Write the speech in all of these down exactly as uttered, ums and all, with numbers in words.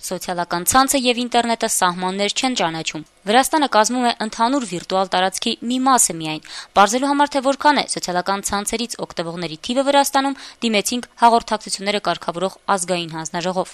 Սոցիալական ցանցը եւ ինտերնետը սահմաններ չեն ճանաչում։ Վրաստանը կազմում է ընդհանուր վիրտուալ տարածքի մի մասը միայն։ Պարզելու համար, թե որքան է սոցիալական ցանցերից օգտվողների թիվը Վրաստանում, դիմեցինք հաղորդակցությունները կարգավորող ազգային հանձնաժողով։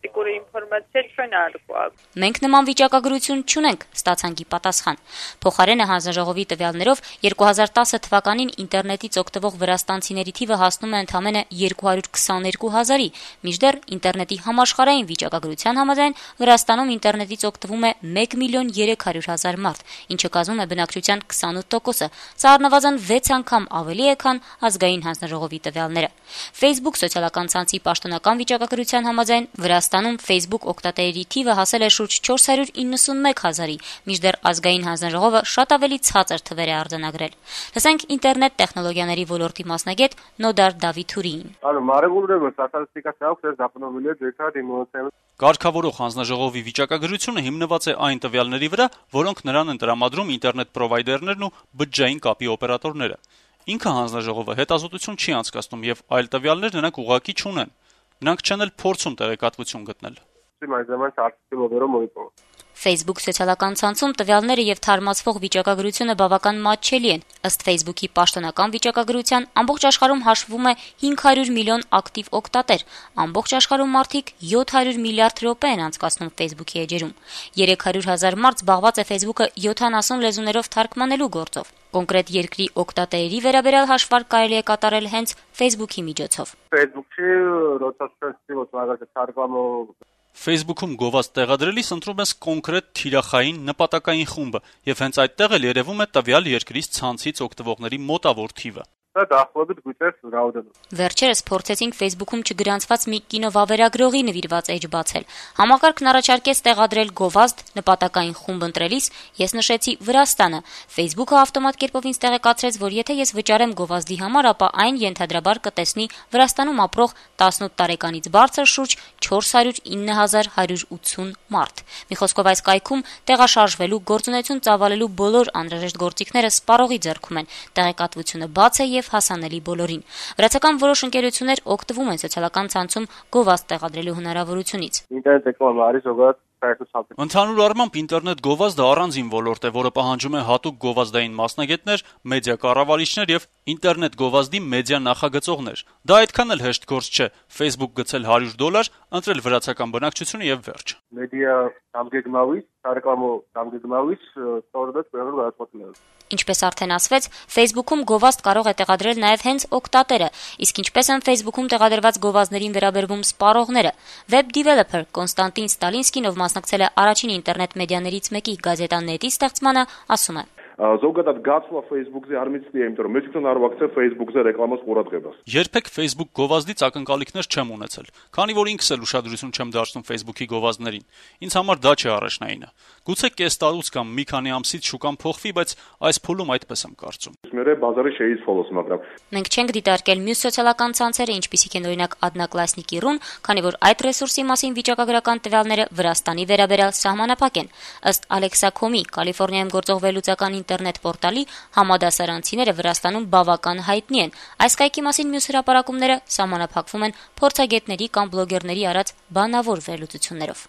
Մենք նման վիճակագրություն չունենք, ստացանքի պատասխան։ Փոխարենը հանձնաժողովի տվյալներով երկու հազար տասը թվականին ինտերնետից օգտվող վրաստանցիների թիվը հասնում է ընդամենը երկու հարյուր քսաներկու հազարի, մինչդեռ ինտերնետի համաշխարհային վիճակագրության համաձայն Վրաստանում ինտերնետից օգտվում է մեկ միլիոն երեք հարյուր հազար մարդ, ինչը կազմում է բնակչության քսանութ տոկոսը, սա առնվազն վեց անգամ ավելի է, քան ազգային հանձնաժողովի տվյալները։ Facebook սոցիալական ցանցի պաշտոնական վիճակագրության համաձայն Վրաստանում Facebook օգտատերերի թիվը հասել է շուրջ չորս հարյուր իննսունմեկ հազարի, մինչդեռ ազգային հանձնաժողովը շատ ավելի ցածր թվեր է արձանագրել։ Լսենք ինտերնետ տեխնոլոգիաների ոլորտի մասնագետ Նոդար Դավիթուրիին։ Կարգավորող հանձնաժողովի վիճակագրությունը հիմնված է այն տվյալների վրա, որոնք նրան են տրամադրում ինտերնետ պրովայդերներն ու բջջային կապի օպերատորները։ Ինքը հանձնաժողովը հետազոտություն չի անցկացնում եւ այլ տվյալներ նրանք ուղղակի չունեն։ Նրանք չեն էլ փորձում տեղեկատվություն գտնել։ Facebook սոցիալական ցանցում տվյալները եւ թարմացվող վիճակագրությունը բավական մատչելի են։ Ըստ Facebook-ի պաշտոնական վիճակագրության, ամբողջ աշխարհում հաշվվում է հինգ հարյուր միլիոն ակտիվ օգտատեր։ Ամբողջ աշխարհում մարդիկ յոթ հարյուր միլիարդ րոպե են անցկացնում Facebook-ի էջերում։ երեք հարյուր հազար մարդ զբաղված է Facebook-ը յոթանասուն լեզուներով թարգմանելու գործով։ Կոնկրետ երկրի օգտատերերի վերաբերյալ հաշվարկ կարելի է կատարել հենց Facebook-ի միջոցով։ Facebook-ում գովազդ տեղադրելիս ընտրում ես կոնկրետ թիրախային նպատակային խումբը, եւ հենց այդտեղ էլ երևում է տվյալ երկրից ցանցից օգտվողների մոտավոր թիվը։ Վերջերս փորձեցինք Facebook-ում չգրանցված մի կինովավերագրողի նվիրված էջ բացել։ Համակարգն առաջարկեց տեղադրել գովազդ նպատակային խումբ ընտրելիս, ես նշեցի Վրաստանը։ Facebook-ը ավտոմատ կերպով ինձ տեղեկացրեց, որ եթե ես վճարեմ գովազդի համար, ապա այն ենթադրաբար կտեսնի Վրաստանում ապրող տասնութ տարեկանից բարձր շուրջ չորս հարյուր ինը հազար հարյուր ութսուն մարդ։ Մի խոսքով այս կայքում տեղաշարժվելու, գործունեություն ծավալելու բոլոր անհրաժեշտ գործիքները սպառողի ձեռքում են։ Տեղեկատվությունը բաց է եւ հասանելի բոլորին։ Վրացական որոշ ընկերություններ օգտվում են սոցիալական ցանցում գովազդ տեղադրելու հնարավորությունից։ Ընդհանուր առմամբ ինտերնետ գովազդը առանձին ոլորտ է, որը պահանջում է հատուկ գովազդային մասնագետներ, մեդիա կառավարիչներ եւ ինտերնետ գովազդի մեդիա նախագծողներ։ Դա այդքան էլ հեշտ գործ չէ։ Facebook գցել հարյուր դոլար, ընտրել վրացական բնակչությունը եւ վերջ։ Մեդիա համգեգնալից, ռեկլամու համգեգնալից ստորդած Ինչպես արդեն ասվեց, Facebook-ում գովազդ կարող է տեղադրել նաև հենց օգտատերը, իսկ ինչպես են Facebook-ում տեղադրված գովազդներին վերաբերվում սպառողները։ Web developer Կոնստանտին Ստալինսկին, ով մասնակցել է առաջին ինտերնետ մեդիաներից մեկի գազետա Net-ի ստեղծմանը, ասում է. Զոգադատ գացվա Facebook-ზე არ միցնի, იმიტომ որ մեջքն արվակցե Facebook-ზე ռեկլամաս խորատղებას։ Երբեք Facebook գովազդից ակնկալիքներ չեմ ունեցել, քանի որ ինքս էլ ուշադրություն չեմ դարձնում Facebook-ի գովազդներին։ Ինձ համար դա չէ առաջնայինը։ Գուցե կես տարուց կամ մի քանի ամսից շուկան փոխվի, բայց այս փուլում այդպես եմ կարծում։ Մերը բազարի շեից ֆոլոս մակրավ։ Մենք չենք դիտարկել մյուս սոցիալական ցանցերը, ինչպիսիք են օրինակ Одноклассники Ռուն, քանի որ այդ ռեսուրսի մասին վիճակագրական տվյալները Վրաստանի վերաբերյալ սահմանափակ են։ Ըստ Alexa punct com-ի Կալիֆոռնիայում գործող վերլուծական ինտերնետ պորտալի, համադասարանցիները Վրաստանում բավական հայտնի են։ Այս կայքի մասին մյուս հրապարակումները սահմանափակվում են փորձագետների կամ բլոգերների արած բանավոր վերլուծություններով։